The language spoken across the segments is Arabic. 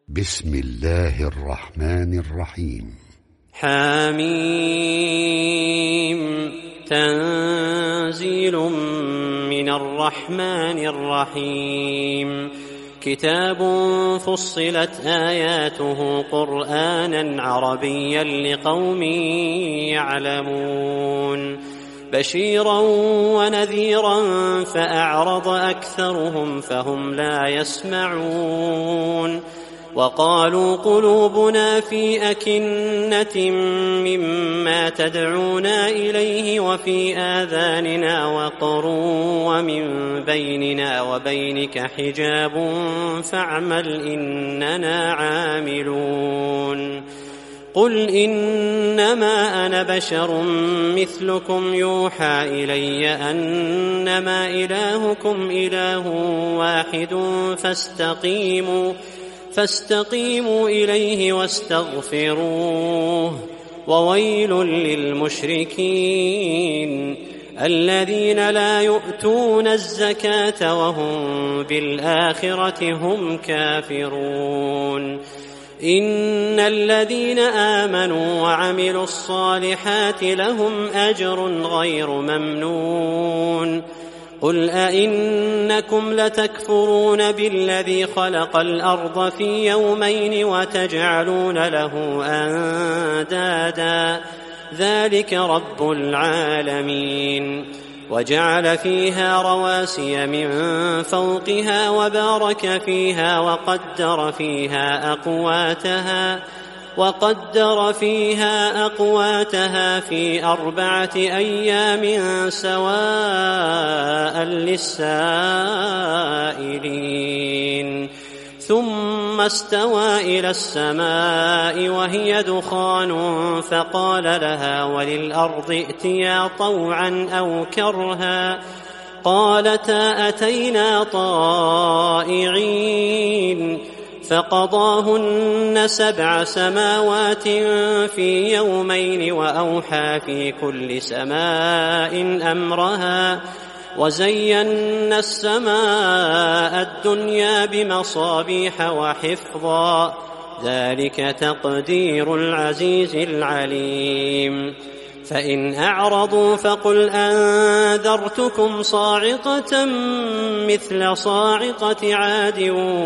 بسم الله الرحمن الرحيم. حميم. تنزيل من الرحمن الرحيم. كتاب فصلت آياته قرآنا عربيا لقوم يعلمون بشيرا ونذيرا فأعرض أكثرهم فهم لا يسمعون وقالوا قلوبنا في أكنة مما تدعونا إليه وفي آذاننا وقر ومن بيننا وبينك حجاب فاعمل إننا عاملون. قل إنما أنا بشر مثلكم يوحى إلي أنما إلهكم إله واحد فاستقيموا إليه واستغفروه. وويل للمشركين الذين لا يؤتون الزكاة وهم بالآخرة هم كافرون. إن الذين آمنوا وعملوا الصالحات لهم أجر غير ممنون. قل أئنكم لتكفرون بالذي خلق الأرض في يومين وتجعلون له أندادا ذلك رب العالمين. وجعل فيها رواسي من فوقها وبارك فيها وقدر فيها أقواتها في 4 أيام سواء للسائلين. ثم استوى إلى السماء وهي دخان فقال لها وللأرض ائتيا طوعا أو كرها قالتا أتينا طائعين. فقضاهن 7 سماوات في يومين وأوحى في كل سماء أمرها وزينا السماء الدنيا بمصابيح وحفظا ذلك تقدير العزيز العليم. فإن أعرضوا فقل أنذرتكم صاعقة مثل صاعقة عاد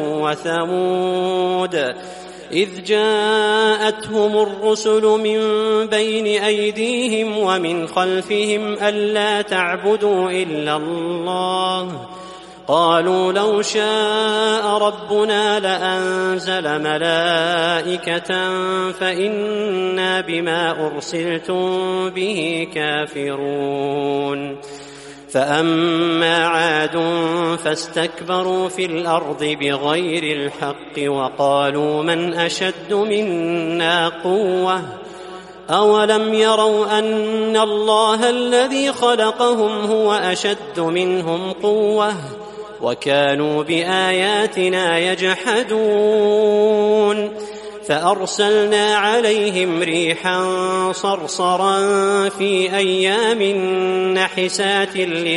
وثمود إذ جاءتهم الرسل من بين أيديهم ومن خلفهم ألا تعبدوا إلا الله قالوا لو شاء ربنا لأنزل ملائكة فإنا بما أرسلتم به كافرون. فأما عاد فاستكبروا في الأرض بغير الحق وقالوا من أشد منا قوة أولم يروا أن الله الذي خلقهم هو أشد منهم قوة وكانوا بآياتنا يجحدون. فأرسلنا عليهم ريحا صرصرا في أيام نحسات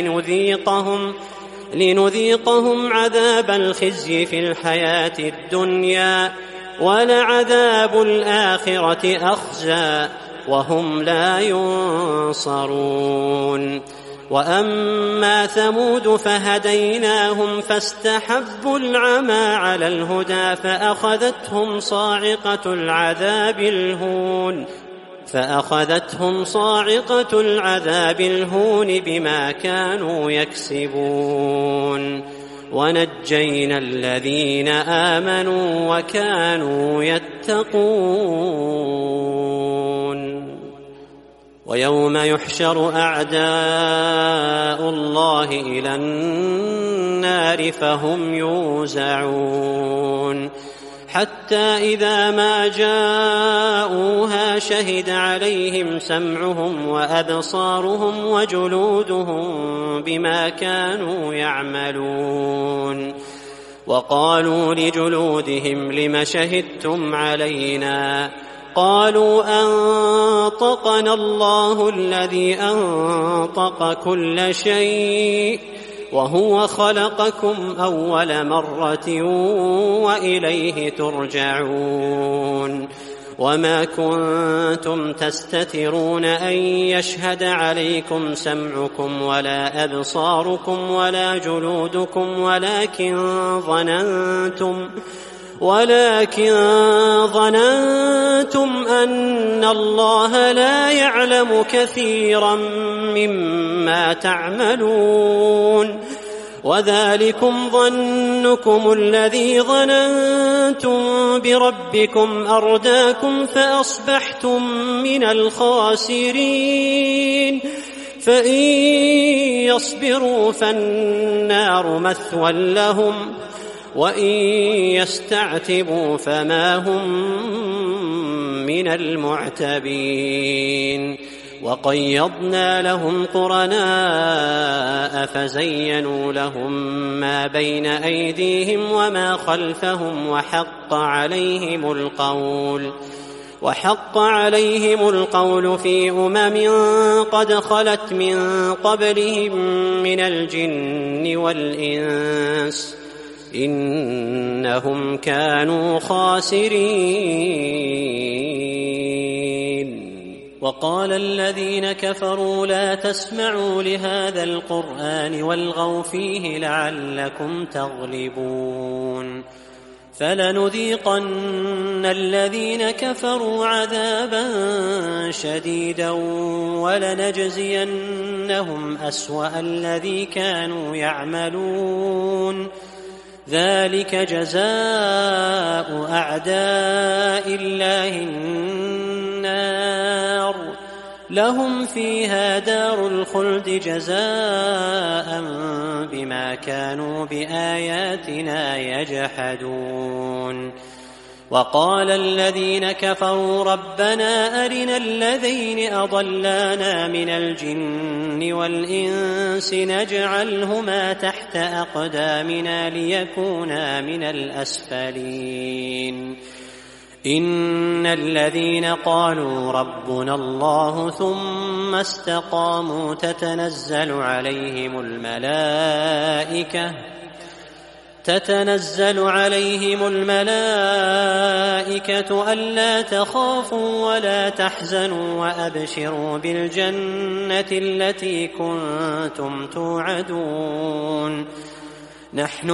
لنذيقهم عذاب الخزي في الحياة الدنيا ولعذاب الآخرة أخزى وهم لا ينصرون. وأما ثمود فهديناهم فاستحبوا العمى على الهدى فأخذتهم صاعقة العذاب الهون بما كانوا يكسبون. ونجينا الذين آمنوا وكانوا يتقون. ويوم يحشر أعداء الله إلى النار فهم يوزعون حتى إذا ما جاءوها شهد عليهم سمعهم وأبصارهم وجلودهم بما كانوا يعملون. وقالوا لجلودهم لم شهدتم علينا قالوا أنطقنا الله الذي أنطق كل شيء وهو خلقكم أول مرة وإليه ترجعون وما كنتم تستترون أن يشهد عليكم سمعكم ولا أبصاركم ولا جلودكم ولكن ظننتم أن الله لا يعلم كثيرا مما تعملون وذلكم ظنكم الذي ظننتم بربكم أرداكم فأصبحتم من الخاسرين فإن يصبروا فالنار مثوى لهم وإن يستعتبوا فما هم من المعتبين وقيضنا لهم قرناء فزينوا لهم ما بين أيديهم وما خلفهم وحق عليهم القول في قد خلت من قبلهم من الجن والإنس إنهم كانوا خاسرين وقال الذين كفروا لا تسمعوا لهذا القرآن والغوا فيه لعلكم تغلبون فلنذيقن الذين كفروا عذابا شديدا ولنجزينهم أسوأ الذي كانوا يعملون ذلك جزاء أعداء الله النار لهم فيها دار الخلد جزاء بما كانوا بآياتنا يجحدون وقال الذين كفروا ربنا أرنا الذين أضلانا من الجن والإنس نجعلهما تحت أقدامنا ليكونا من الأسفلين إن الذين قالوا ربنا الله ثم استقاموا تتنزل عليهم الملائكة ألا تخافوا ولا تحزنوا وأبشروا بالجنة التي كنتم توعدون نحن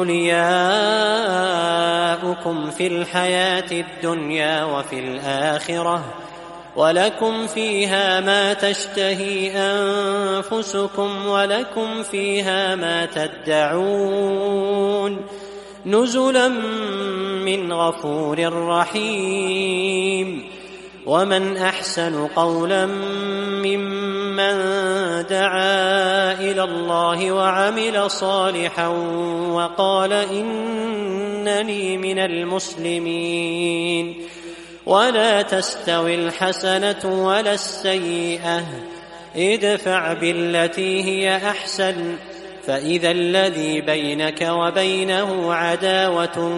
أولياؤكم في الحياة الدنيا وفي الآخرة ولكم فيها ما تشتهي أنفسكم ولكم فيها ما تدعون نزلا من غفور رحيم ومن أحسن قولا ممن دعا إلى الله وعمل صالحا وقال إنني من المسلمين ولا تستوي الحسنة ولا السيئة ادفع بالتي هي أحسن فإذا الذي بينك وبينه عداوة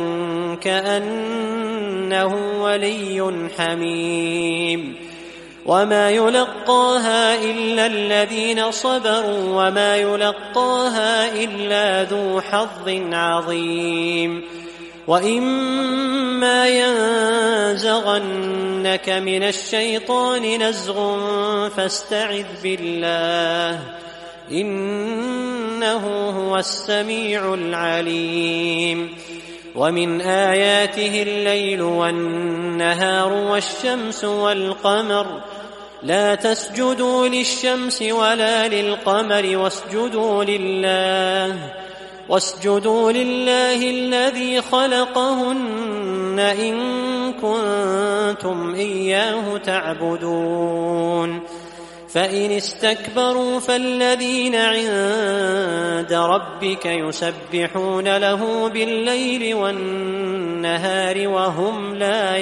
كأنه ولي حميم وما يلقاها إلا الذين صبروا وما يلقاها إلا ذو حظ عظيم وإما ينزغنك من الشيطان نزغ فاستعذ بالله إنه هو السميع العليم ومن آياته الليل والنهار والشمس والقمر لا تسجدوا للشمس ولا للقمر واسجدوا لله الذي خلقهن إن كنتم إياه تعبدون فإن استكبروا فالذين عند ربك يسبحون له بالليل والنهار وهم لا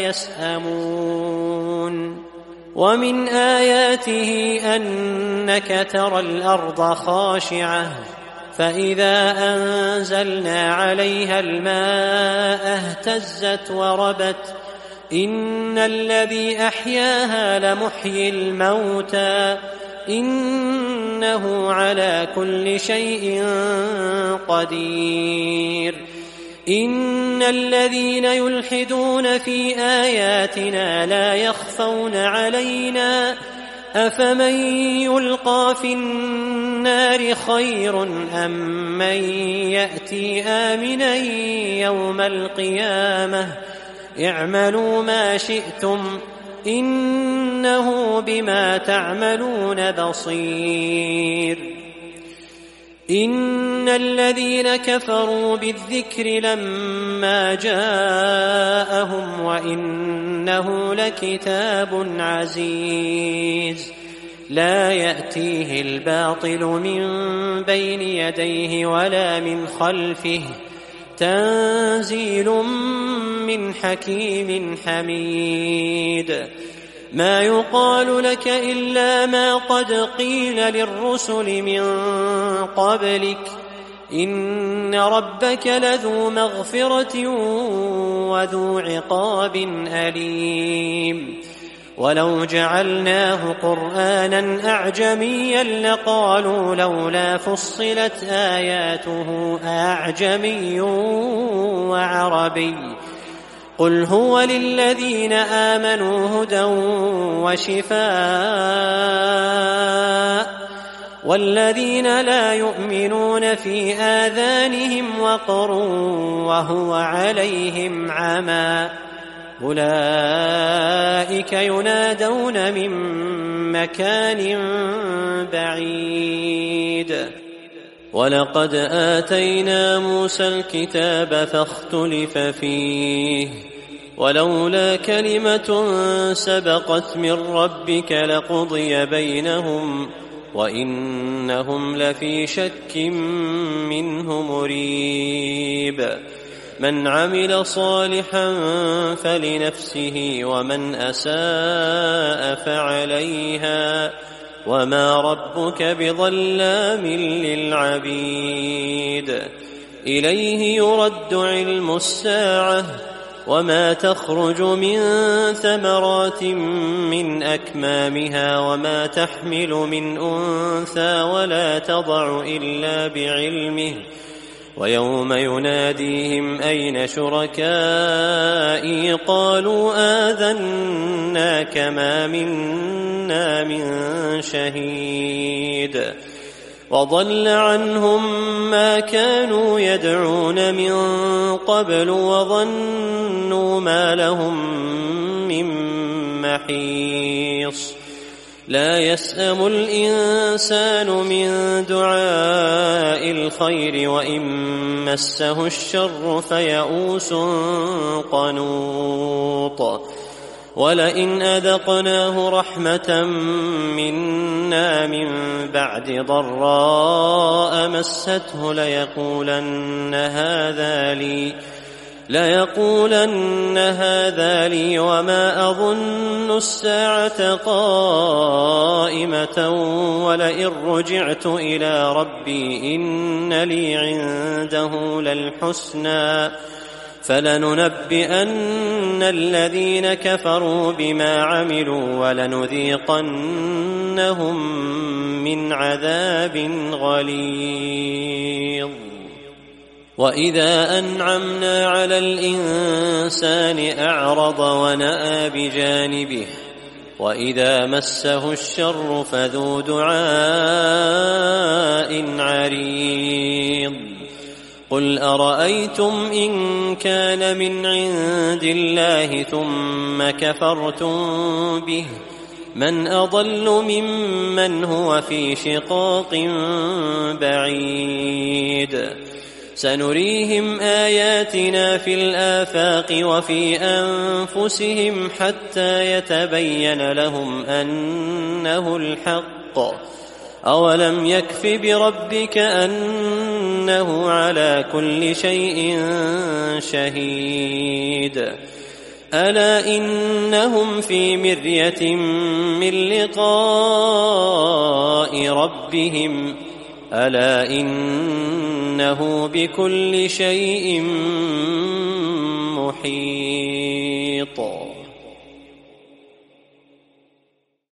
يسأمون ومن آياته أنك ترى الأرض خاشعة فإذا أنزلنا عليها الماء اهتزت وربت إن الذي أحياها لمحيي الموتى إن إنه على كل شيء قدير إن الذين يلحدون في آياتنا لا يخفون علينا أفمن يلقى في النار خير أم من يأتي آمنا يوم القيامة اعملوا ما شئتم إنه بما تعملون بصير إن الذين كفروا بالذكر لما جاءهم وإنه لكتاب عزيز لا يأتيه الباطل من بين يديه ولا من خلفه تنزيل من حكيم حميد ما يقال لك إلا ما قد قيل للرسل من قبلك إن ربك لذو مغفرة وذو عقاب أليم ولو جعلناه قرآنا أعجميا لقالوا لولا فصلت آياته أعجمي وعربي قل هو للذين آمنوا هدى وشفاء والذين لا يؤمنون في آذانهم وقر وهو عليهم عمى أولئك ينادون من مكان بعيد ولقد آتينا موسى الكتاب فاختلف فيه ولولا كلمة سبقت من ربك لقضي بينهم وإنهم لفي شك منه مريب من عمل صالحا فلنفسه ومن أساء فعليها وما ربك بظلام للعبيد إليه يرد علم الساعة وما تخرج من ثمرات من أكمامها وما تحمل من أنثى ولا تضع إلا بعلمه ويوم يناديهم أين شركائي قالوا آذناك ما منا من شهيد وضل عنهم ما كانوا يدعون من قبل وظنوا ما لهم من محيص لا يسأم الإنسان من دعاء الخير وإن مسه الشر فيئوس قنوط ولئن أذقناه رحمة منا من بعد ضراء مسته ليقولن هذا لي وما أظن الساعة قائمة ولئن رجعت إلى ربي إن لي عنده للحسنى فلننبئن الذين كفروا بما عملوا ولنذيقنهم من عذاب غليظ وإذا أنعمنا على الإنسان أعرض ونأى بجانبه وإذا مسه الشر فذو دعاء عريض قل أرأيتم إن كان من عند الله ثم كفرتم به من أضل ممن هو في شقاق بعيد سنريهم آياتنا في الآفاق وفي أنفسهم حتى يتبين لهم أنه الحق أولم يكف بربك أنه على كل شيء شهيد ألا إنهم في مرية من لقاء ربهم ألا إنه بكل شيء محيط